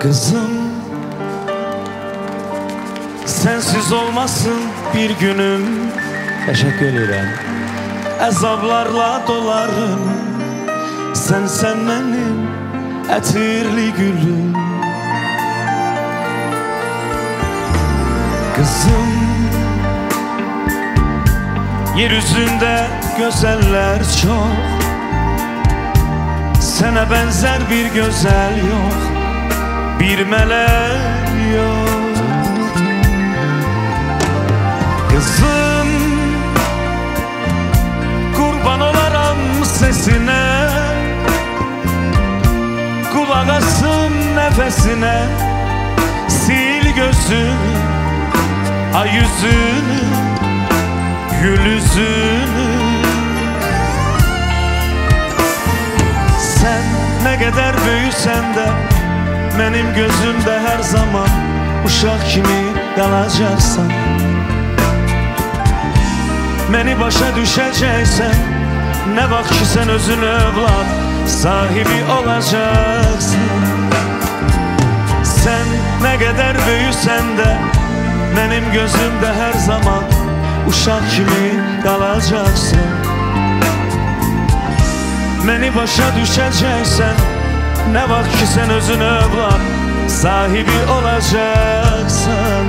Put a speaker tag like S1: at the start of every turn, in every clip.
S1: Kızım, sensiz olmasın bir günüm.
S2: Teşekkür ederim.
S1: Əzablarla dolarım. Sen benim ətirli gülüm. Kızım, yeryüzünde güzeller çok. Sana benzer bir güzel yok, bir melek yok. Kızım, kurban olaram sesine, kulak asım nefesine. Sil gözünü, ay yüzünü, gül yüzünü. Sen ne kadar büyüsen de benim gözümde her zaman uşak kimi kalacaksan. Beni başa düşeceksen, ne bak ki sen özün evlat sahibi olacaksın. Sen ne kadar büyüsen de benim gözümde her zaman uşak kimi kalacaksın. Beni başa düşeceksen, ne bak ki sen özün evlat sahibi olacaksın.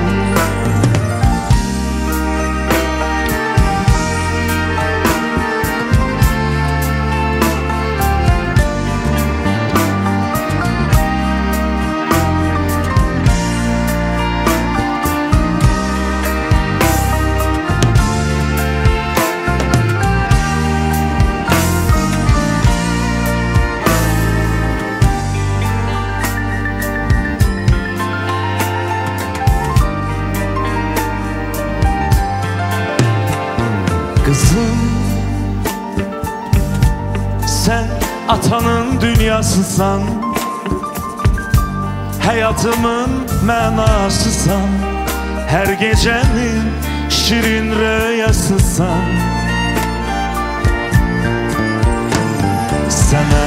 S1: Kızım, sen atanın dünyasısan, hayatımın mənasısan, her gecenin şirin rüyasısan. Sana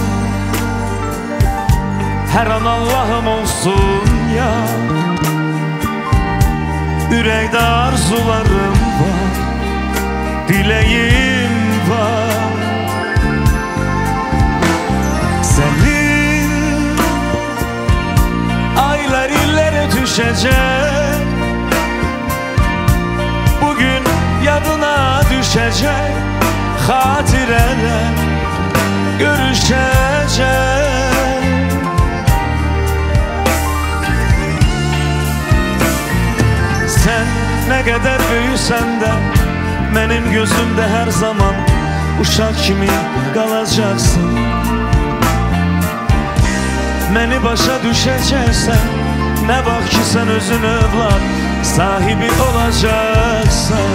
S1: her an Allah'ım olsun ya, yürekte arzularım var, dileğim var. Senin aylar illere düşecek, bugün yadına düşecek, hatireler görüşecek. Sen ne kadar büyüsen de benim gözümde her zaman uşak kimi kalacaksın. Beni başa düşeceksen, ne bak ki sen özün evlat sahibi olacaksın.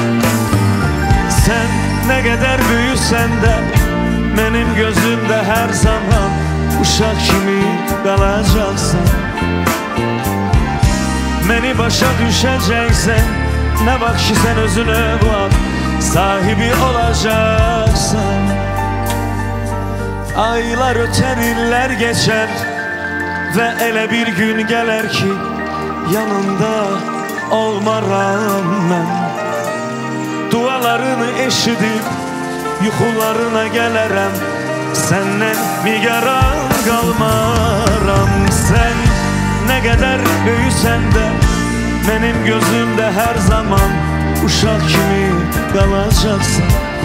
S1: Sen ne kadar büyüsen de benim gözümde her zaman uşak kimi kalacaksın. Beni başa düşeceksen, ne bak ki sen özün evlat sahibi olacaksın. Aylar öter, iller geçer ve ele bir gün gelir ki yanında olmaram ben. Dualarını eşidip yuxularına gelirim, senden migaran kalmaram. Sen ne kadar büyüsen de benim gözümde her zaman uşak kimi kalacaksın.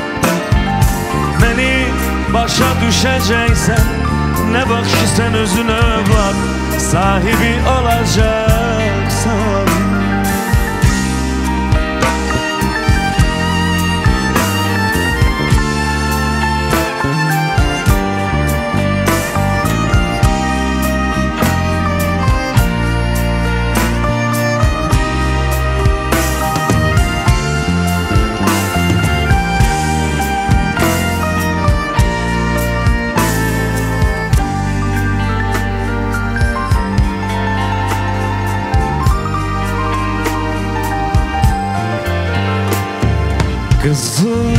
S1: Beni başa düşeceksen, ne bak ki sen özün evlat sahibi olacaksın. Kızım,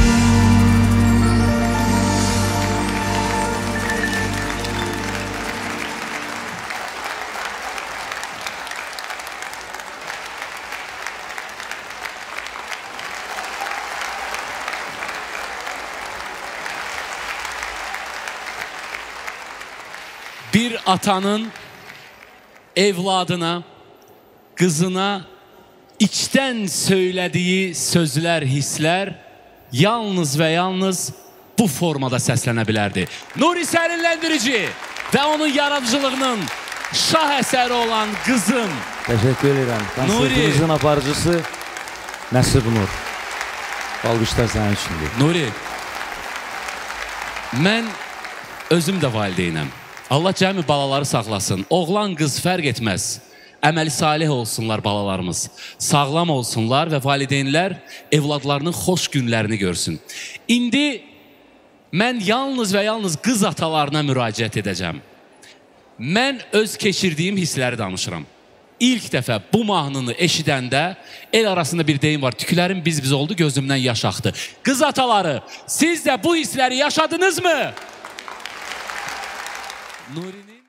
S3: Bir atanın evladına, qızına içten söylədiyi sözlər, hisslər yalnız və yalnız bu formada səslənə bilərdi. Nuri Sərinləndirici və onun yaradıcılığının şah əsəri olan qızım.
S2: Təşəkkür edirəm. Konsertimizin aparıcısı Nəsib Nur. Alqışlar sənin üçündür.
S3: Nuri, mən özüm də valideynəm. Allah cəmi balaları saxlasın. Oğlan, qız fərq etməz. Əməli salih olsunlar balalarımız. Sağlam olsunlar və valideynlər evladlarının xoş günlərini görsün. İndi mən yalnız və yalnız qız atalarına müraciət edəcəm. Mən öz keçirdiyim hissləri danışıram. İlk dəfə bu mahnını eşidəndə el arasında bir deyim var. Tüklərim biz oldu, gözümdən yaş axdı. Qız ataları, siz də bu hissləri yaşadınız mı? Nuri'nin